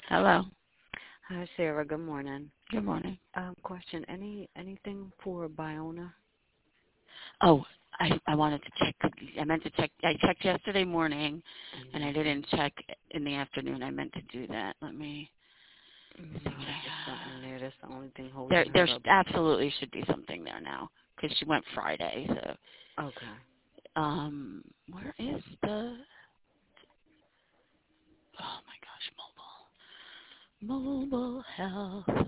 Hello. Hi, Sarah. Good morning. Good morning. Question: anything for Biona? Oh, I wanted to check. I meant to check. I checked yesterday morning, and I Mm-hmm. didn't check in the afternoon. I meant to do that. Let me see what Might I be something there. That's the only thing There, holding there her up. absolutely should be something there now because she went Friday. So, Okay. where is the? Oh my gosh, mobile health.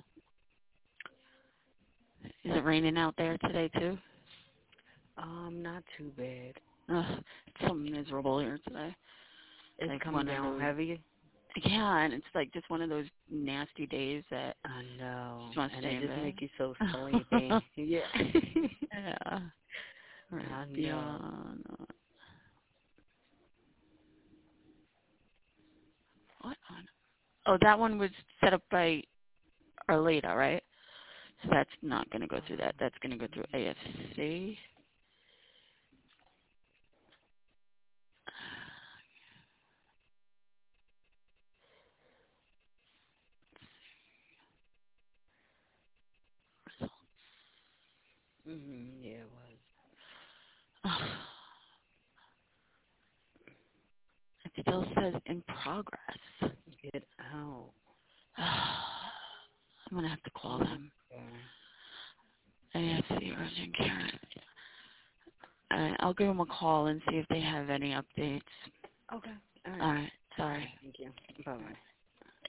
Is it raining out there today too? Not too bad. Ugh, it's so miserable here today. It's Like coming one of down those. heavy. Yeah, and it's like just one of those nasty days that I know, just want to and stay it in just bed. make you so sleepy. Yeah. Yeah. Right. I know. Beyond. What on? Oh, that one was set up by Arleta, right? So that's not going to go through that. That's going to go through AFC. Yeah, it was. It still says in progress. Get out. I'm going to have to call Okay. them. AFC urgent care. I'll give them a call and see if they have any updates. Okay. All All right. right. Sorry. Thank you. Bye bye.